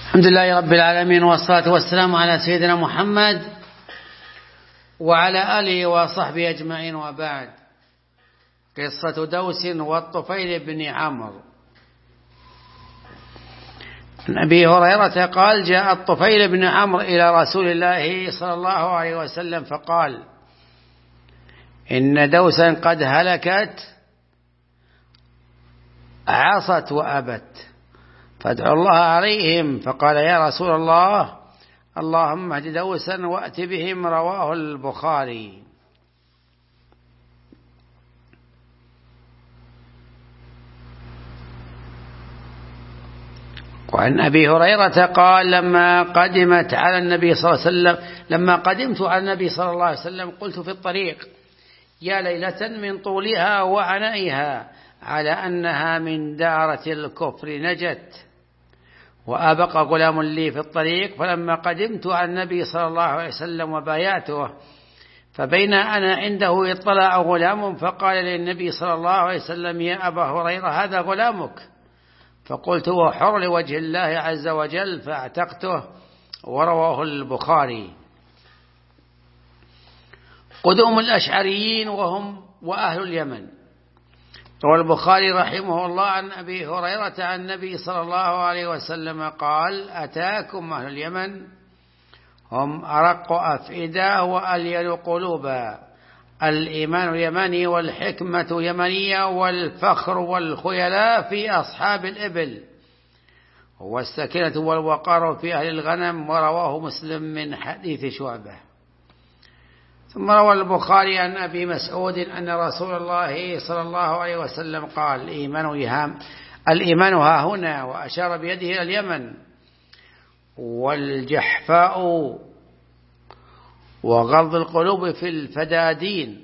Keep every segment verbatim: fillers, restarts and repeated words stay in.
الحمد لله رب العالمين، والصلاة والسلام على سيدنا محمد وعلى آله وصحبه أجمعين، وبعد. قصة دوس والطفيل بن عمرو. عن أبي هريرة قال: جاء الطفيل بن عمرو إلى رسول الله صلى الله عليه وسلم فقال: إن دوسا قد هلكت، عصت وأبت، فادعوا الله عليهم. فقال: يا رسول الله، اللهم اهد دوسا وأت بهم. رواه البخاري. وعن أبي هريرة قال: لما قدمت على النبي صلى الله عليه وسلم لما قدمت على النبي صلى الله عليه وسلم قلت في الطريق: يا ليلة من طولها وعنائها، على أنها من دارة الكفر نجت. وأبقى غلام لي في الطريق، فلما قدمت على النبي صلى الله عليه وسلم وبايعته، فبين أنا عنده اطلع غلام فقال للنبي صلى الله عليه وسلم: يا أبا هريرة، هذا غلامك. فقلت: وحر لوجه الله عز وجل، فاعتقته. ورواه البخاري. قدوم الأشعريين وهم وأهل اليمن. روى البخاري رحمه الله عن أبي هريرة عن النبي صلى الله عليه وسلم قال: أتاكم أهل اليمن، هم أرق أفئدة وألين قلوبا، الإيمان يمني والحكمة يمنية والفخر والخيلاء في أصحاب الإبل، والسكينة والوقار في أهل الغنم. ورواه مسلم من حديث شعبة. ثم روى البخاري عن أبي مسعود أن رسول الله صلى الله عليه وسلم قال: الإيمان يهام الإيمان ها هنا، وأشار بيده إلى اليمن، والجحفاء وغض القلوب في الفدادين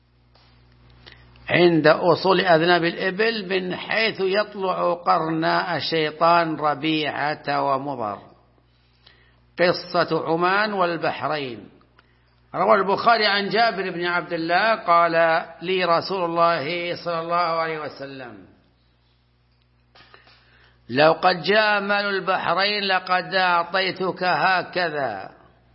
عند أصول أذناب الإبل، من حيث يطلع قرناء الشيطان ربيعة ومضر. قصة عمان والبحرين. روى البخاري عن جابر بن عبد الله قال: لي رسول الله صلى الله عليه وسلم: لو قد جاء مال البحرين لقد أعطيتك هكذا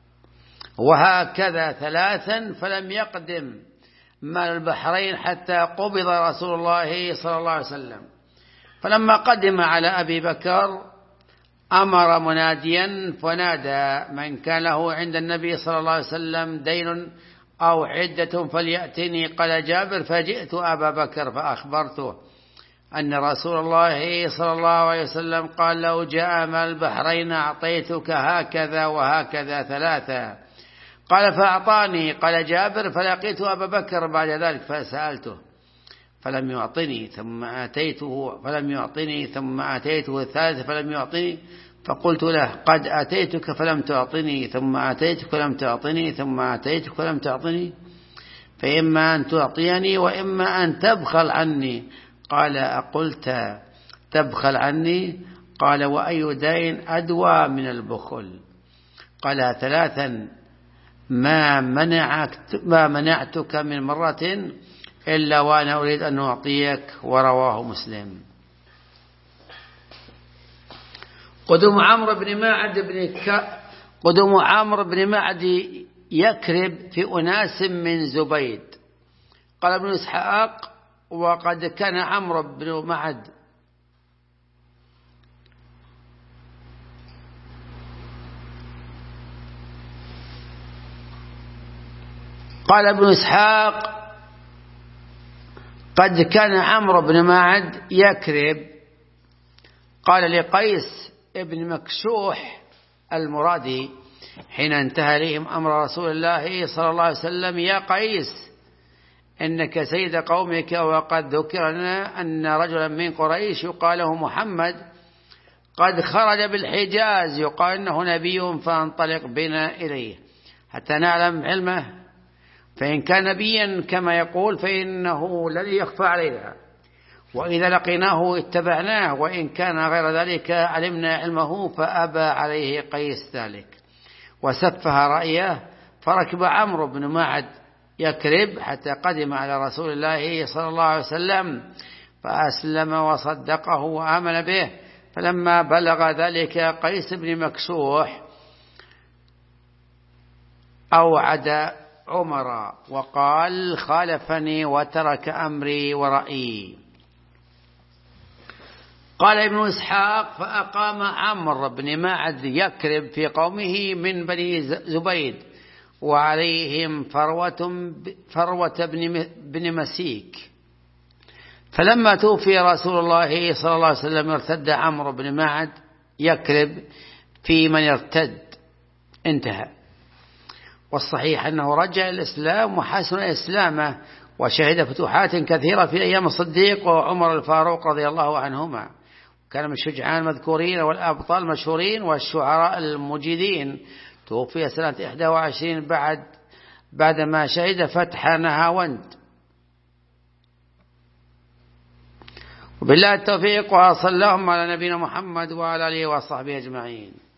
وهكذا ثلاثا، فلم يقدم مال البحرين حتى قبض رسول الله صلى الله عليه وسلم. فلما قدم على أبي بكر أمر مناديا فنادى: من كان له عند النبي صلى الله عليه وسلم دين أو عدة فليأتني. قال جابر: فجئت أبا بكر فأخبرته أن رسول الله صلى الله عليه وسلم قال: لو جاء مال البحرين أعطيتك هكذا وهكذا ثلاثة. قال: فأعطاني. قال جابر: فلقيت أبا بكر بعد ذلك فسألته فلم يعطني، ثم أتيته فلم يعطني، ثم أتيته الثالث فلم يعطني، فقلت له: قد أتيتك فلم تعطني، ثم أتيتك فلم تعطني، ثم أتيتك فلم تعطني، فإما أن تعطيني وإما أن تبخل عني. قال: أقلت تبخل عني؟ قال: وأي دين أدوى من البخل؟ قال: ثلاثا ما منعك ما منعتك من مرة إلا وأنا أريد أن أعطيك. ورواه مسلم. قدوم عمرو بن معد بن ك... قدوم عمرو بن معد يكرب في أناس من زبيد. قال ابن إسحاق: وقد كان عمرو بن معد قال ابن إسحاق قد كان عمرو بن معد يكرب. قال لقيس ابن مكشوح المرادي حين انتهى إليهم أمر رسول الله صلى الله عليه وسلم: يا قيس، إنك سيد قومك، وقد ذكرنا أن رجلا من قريش يقال له محمد قد خرج بالحجاز، يقال إنه نبي، فانطلق بنا إليه حتى نعلم علمه، فإن كان نبيا كما يقول فإنه لن يخفى علينا، وإذا لقيناه اتبعناه، وإن كان غير ذلك علمنا علمه. فأبى عليه قيس ذلك وسفه رأيه، فركب عمرو بن معد يكرب حتى قدم على رسول الله صلى الله عليه وسلم، فأسلم وصدقه وآمن به، فلما بلغ ذلك قيس بن مكسوح أوعد عمر وقال خالفني وترك أمري ورأيي. قال ابن إسحاق فأقام عمرو بن معد يكرب في قومه من بني زبيد وعليهم فروة, فروة بن مسيك. فلما توفي رسول الله صلى الله عليه وسلم ارتد عمرو بن معد يكرب في من ارتد، انتهى. والصحيح أنه رجع الإسلام وحسن إسلامه وشهد فتوحات كثيرة في أيام الصديق وعمر الفاروق رضي الله عنهما، كان من الشجعان المذكورين والأبطال المشهورين والشعراء المجيدين. توفي سنة إحدى وعشرين بعد بعدما شهد فتح نهاوند. وبالله التوفيق، وصلى اللهم على نبينا محمد وعلى آله وصحبه أجمعين.